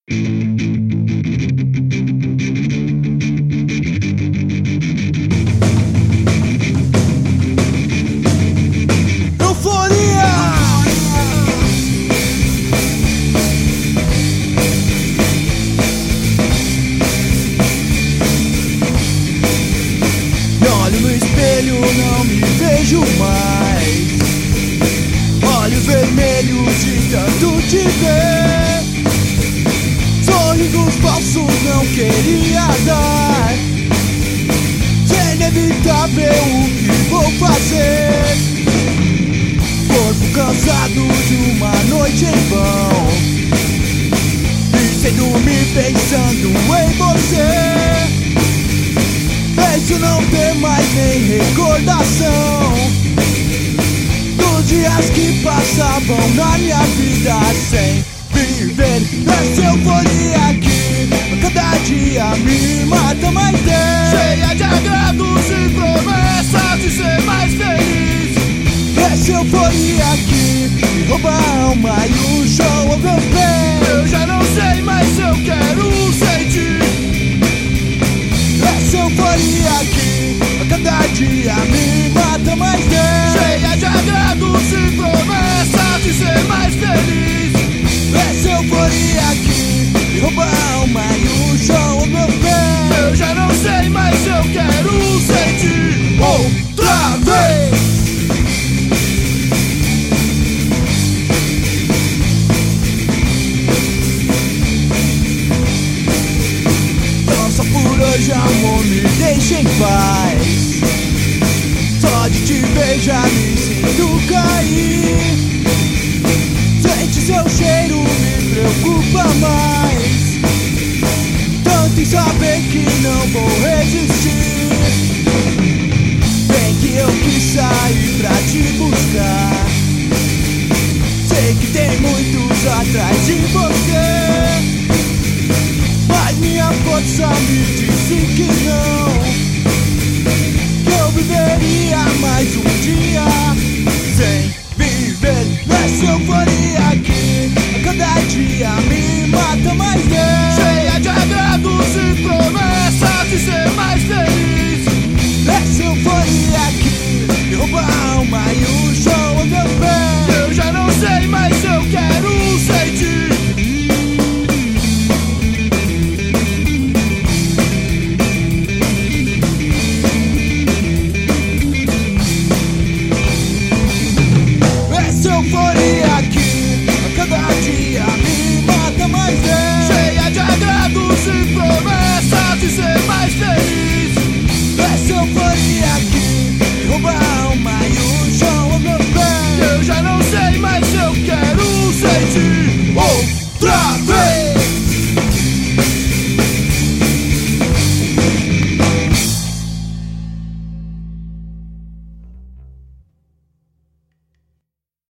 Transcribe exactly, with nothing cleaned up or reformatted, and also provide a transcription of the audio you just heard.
Não me vejo mais. Olhos vermelhos de tanto te ver. Sorrisos falsos não queria dar. É inevitável o que vou fazer. Corpo cansado de uma noite em vão, e sem dormir pensando em você. Penso não ter mais nem recordação dos dias que passavam na minha vida sem viver essa euforia que cada dia me mata mais dentro. Cheia de agrados e promessas de ser mais feliz. Essa euforia que me rouba a alma e o chão ao meu pé. Eu já não sei, mas eu quero sentir essa euforia que a cada dia me mata mais dentro. Cheia de agrados e promessas de ser mais feliz. Essa euforia que me rouba a alma e o chão ao meu pé. Eu já não sei, mas eu quero sentir outra vez. Hoje, amor, me deixa em paz. Só de te ver já me sinto cair. Sente seu cheiro me preocupa mais. Tanto em saber que não vou resistir. Bem que eu quis sair pra te buscar. Sei que tem muitos atrás de você, mas minha força me disse que não.